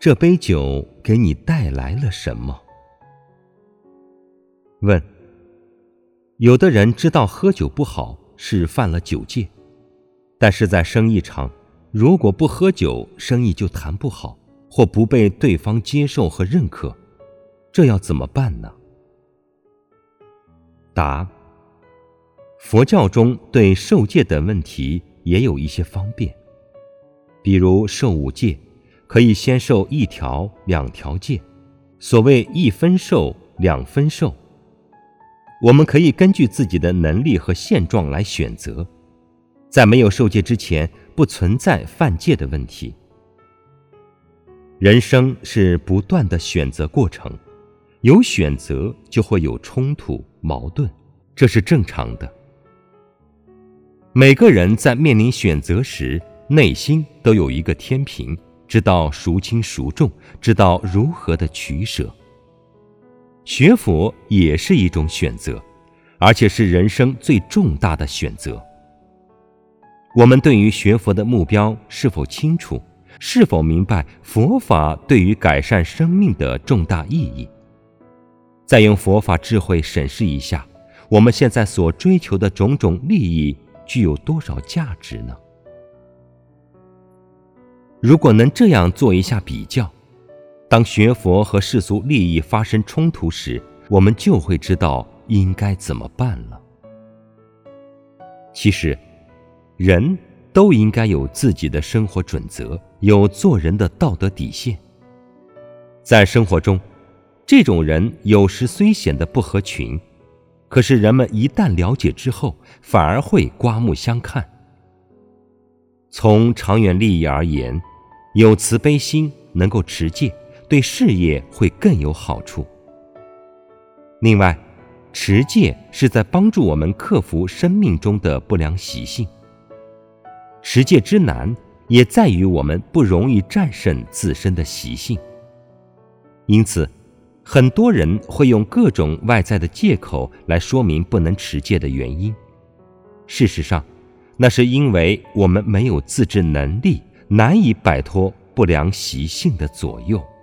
这杯酒给你带来了什么？问：有的人知道喝酒不好，是犯了酒戒，但是在生意场，如果不喝酒，生意就谈不好，或不被对方接受和认可，这要怎么办呢？答：佛教中对受戒等问题也有一些方便，比如受五戒，可以先受1条、2条戒，所谓1分受、2分受。我们可以根据自己的能力和现状来选择，在没有受戒之前，不存在犯戒的问题。人生是不断的选择过程，有选择就会有冲突、矛盾，这是正常的。每个人在面临选择时，内心都有一个天平，知道孰轻孰重，知道如何的取舍。学佛也是一种选择，而且是人生最重大的选择。我们对于学佛的目标是否清楚？是否明白佛法对于改善生命的重大意义？再用佛法智慧审视一下，我们现在所追求的种种利益具有多少价值呢？如果能这样做一下比较，当学佛和世俗利益发生冲突时，我们就会知道应该怎么办了。其实，人都应该有自己的生活准则，有做人的道德底线。在生活中，这种人有时虽显得不合群，可是人们一旦了解之后，反而会刮目相看。从长远利益而言，有慈悲心，能够持戒，对事业会更有好处。另外，持戒是在帮助我们克服生命中的不良习性。持戒之难，也在于我们不容易战胜自身的习性。因此，很多人会用各种外在的借口来说明不能持戒的原因。事实上，那是因为我们没有自制能力，难以摆脱不良习性的左右。